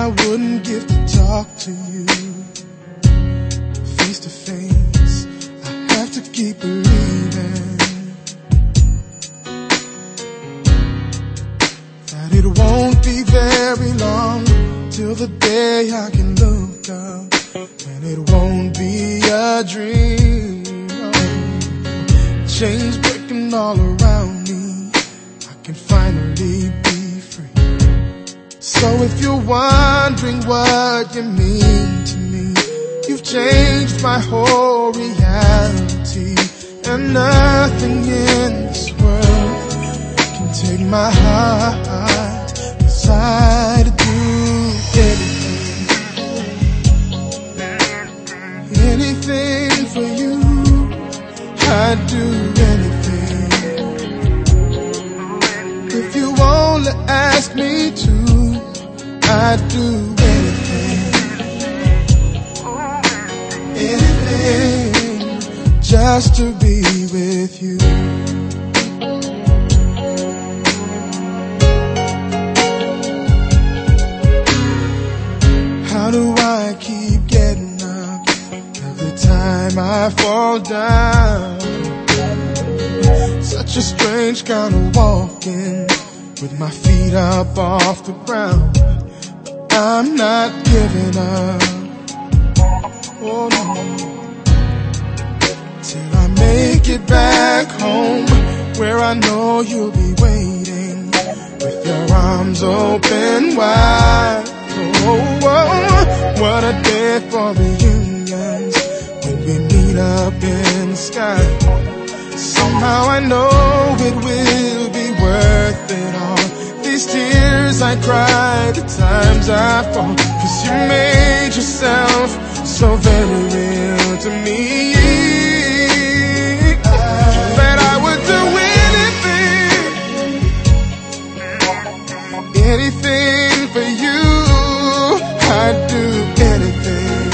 I wouldn't give to talk to you face to face. I have to keep believing that it won't be very long till the day I can look up, and it won't be a dream. Chains breaking all around me, I can finally be free. So if you're wondering what you mean to me, you've changed my whole reality, and nothing in this world can take my heart. 'Cause I'd do anything for you. I'd do anything if you only ask me to. I'd do anything just to be with you. How do I keep getting up every time I fall down? Such a strange kind of walking with my feet up off the ground. I'm not giving up, oh no, till I make it back home, where I know you'll be waiting with your arms open wide. Oh, what a day for reunions when we meet up in the sky. Somehow I know it will be worth it all. These tears I cry, the times I fall, 'cause you made yourself so very real to me, that I would do anything for you. I'd do anything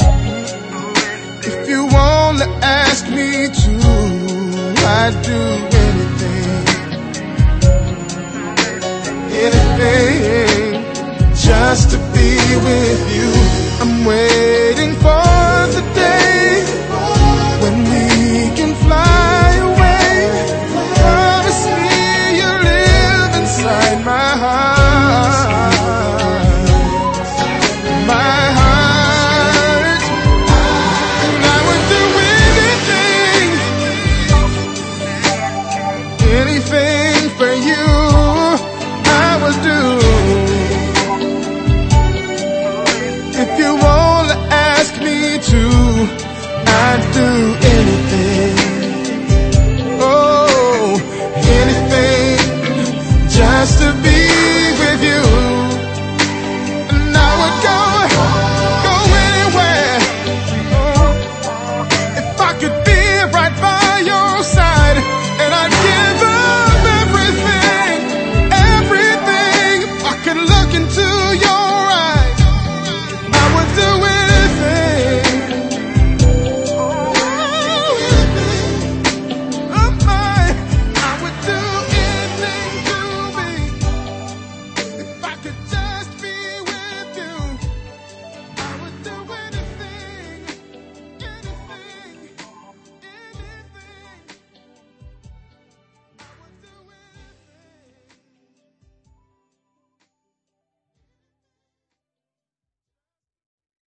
if you only ask me to. I'd do